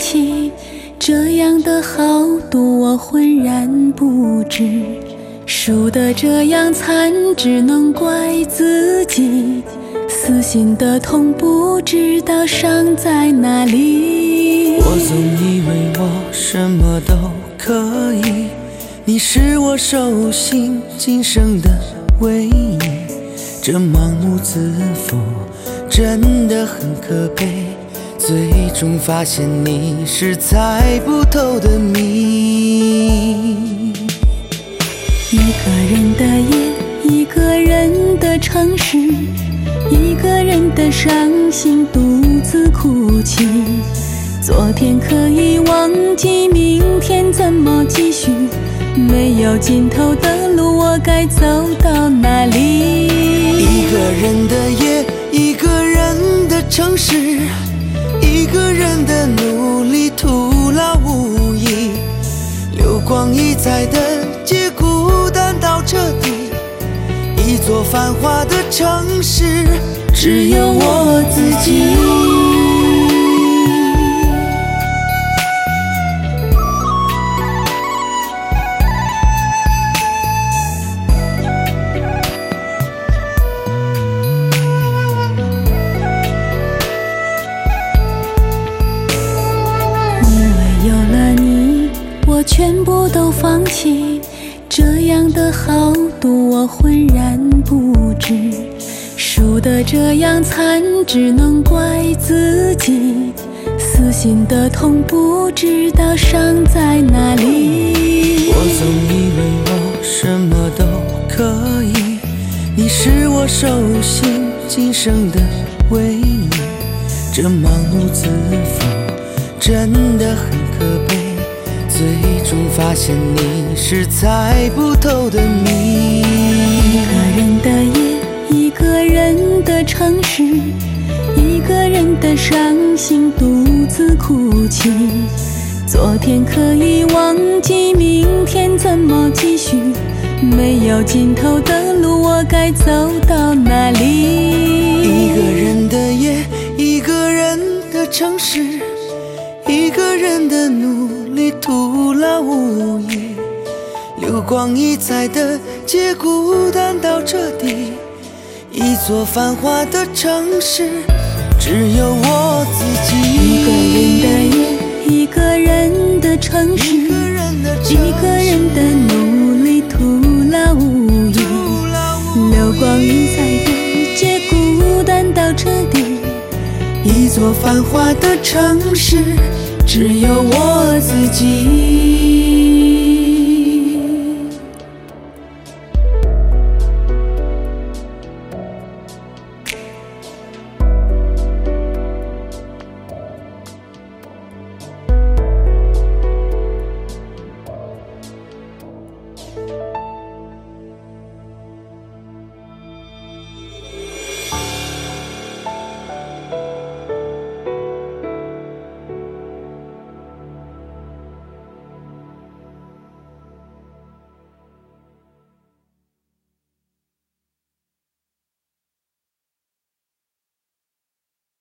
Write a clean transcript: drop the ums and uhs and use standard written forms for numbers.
弃，这样的豪赌我浑然不知，输得这样惨只能怪自己，撕心的痛不知道伤在哪里。 我总以为我什么都可以，你是我手心今生的唯一，这盲目自负真的很可悲，最终发现你是猜不透的谜。 一个人的夜，一个人的城市，一个人的伤心独自哭泣，昨天可以忘记，明天怎么继续？没有尽头的路，我该走到哪里？ 一个人的夜，一个人的城市，一个人的努力徒劳无益，流光溢彩的街孤单到彻底，一座繁华的城市，只有我自己。 我全部都放弃，这样的豪赌我浑然不知，输得这样惨只能怪自己，撕心的痛不知道伤在哪里。 我总以为我什么都可以，你是我手心今生的唯一，这盲目自负真的很可悲，最终发现你是猜不透的谜。 一个人的夜，一个人的城市，一个人的伤心独自哭泣，昨天可以忘记，明天怎么继续？没有尽头的路，我该走到哪里？ 一个人的夜，一个人的城市，一个人的努力徒劳无益，流光溢彩的街孤单到彻底，一座繁华的城市，只有我自己。 一个人的夜，一个人的城市，一个人的努力徒劳无益，流光溢彩的街孤单到彻底， 一座繁华的城市，只有我自己。